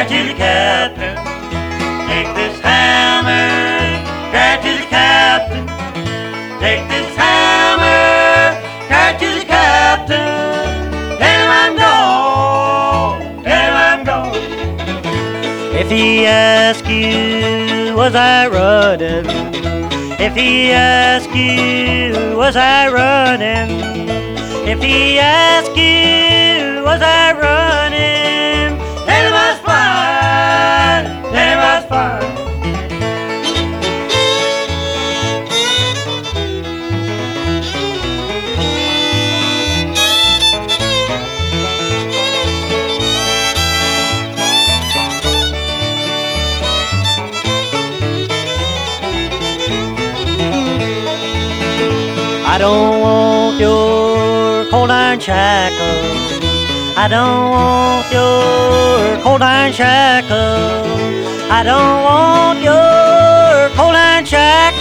cry to the captain. Take this hammer, cry to the captain. Take this hammer, cry to the captain. Tell him I'm gone, tell him I'm gone. If he asks you, was I running? If he asks you, was I running? If he asks you, was I running? Tell him I was flying, tell him I was flying. I don't want your cold iron shackles. I don't want your cold iron shackles. I don't want your cold iron shackles.